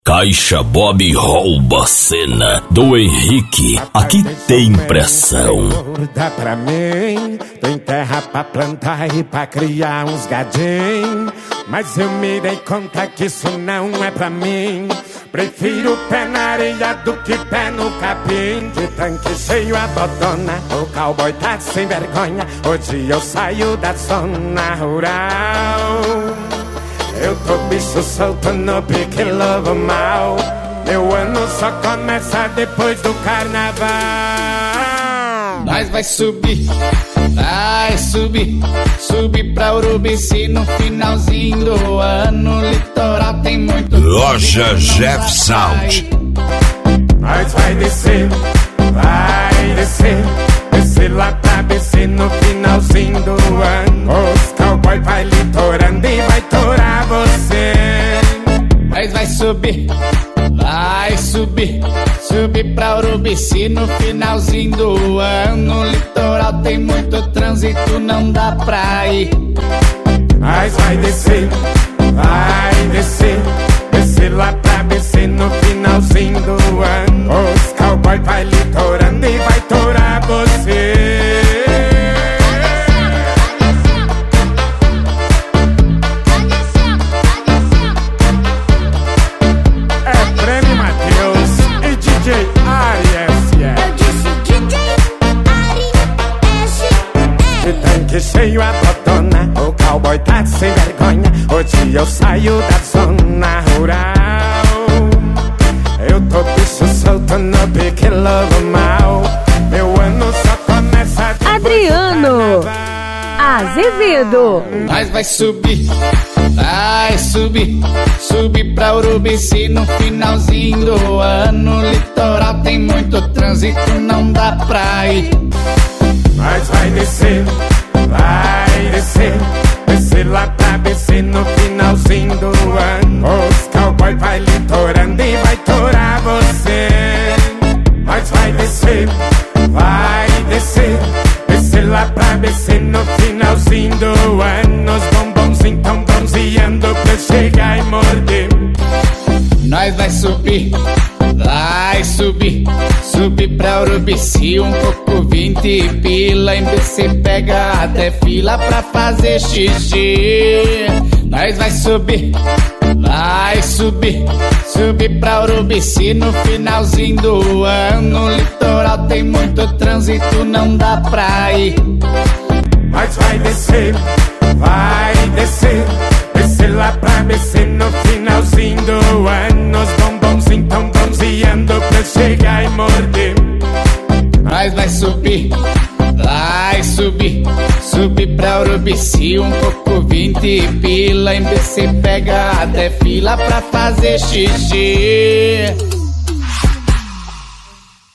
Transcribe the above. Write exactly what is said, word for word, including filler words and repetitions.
Caixa Bob rouba a cena do Henrique. Aqui tem pressão. Dá pra mim, tem terra pra plantar e pra criar uns gadinhos. Mas eu me dei conta que isso não é pra mim. Prefiro pé na areia do que pé no capim. De tanque cheio a botona, o cowboy tá sem vergonha. Hoje eu saio da zona rural. Eu tô bicho solto no pique lobo mal. Meu ano só começa depois do carnaval. Nós vai subir, vai subir, subir pra Urubici no finalzinho do ano. Litoral tem muito. Loja Jeff Sound. Nós vai descer, vai descer, descer lá pra B C no finalzinho do ano. Os cowboy vai litorando e vai torar você. Nós vai subir, vai subir, subir pra Urubici no finalzinho do ano. Litoral tem muito trânsito, não dá pra ir. Nós vai descer, vai descer, descer lá pra B C no finalzinho do ano. Os cowboy vai litorando e vai torar você. Que cheio a botona, o cowboy tá sem vergonha. Hoje eu saio da zona rural. Eu tô bicho solto no pique lobo mal. Meu ano só começa Adriano Azevedo. Nós vai subir, vai subir, subir pra Urubici no finalzinho do ano. Litoral tem muito trânsito, não dá pra ir. Nós vai descer, vai descer, descer lá pra B C no finalzinho do ano. Os cowboy vai litorando e vai torar você. Nós vai descer, vai descer, descer lá pra B C no finalzinho do ano. Os bombons então bronzeando pra chegar e morder. Nós vai subir, vai subir, subir pra Urubici, um coco vinte pila. Em B C pega até fila pra fazer xixi. Nós vai subir, vai subir, subir pra Urubici no finalzinho do ano. Litoral tem muito trânsito, não dá pra ir. Nós vai descer, vai descer, descer lá pra B C no finalzinho do ano. Os bombons então bronzeando pra chegar e morder. Nós vai subir, vai subir, subir pra Urubici, um coco vinte pila. Em B C pega até fila pra fazer xixi.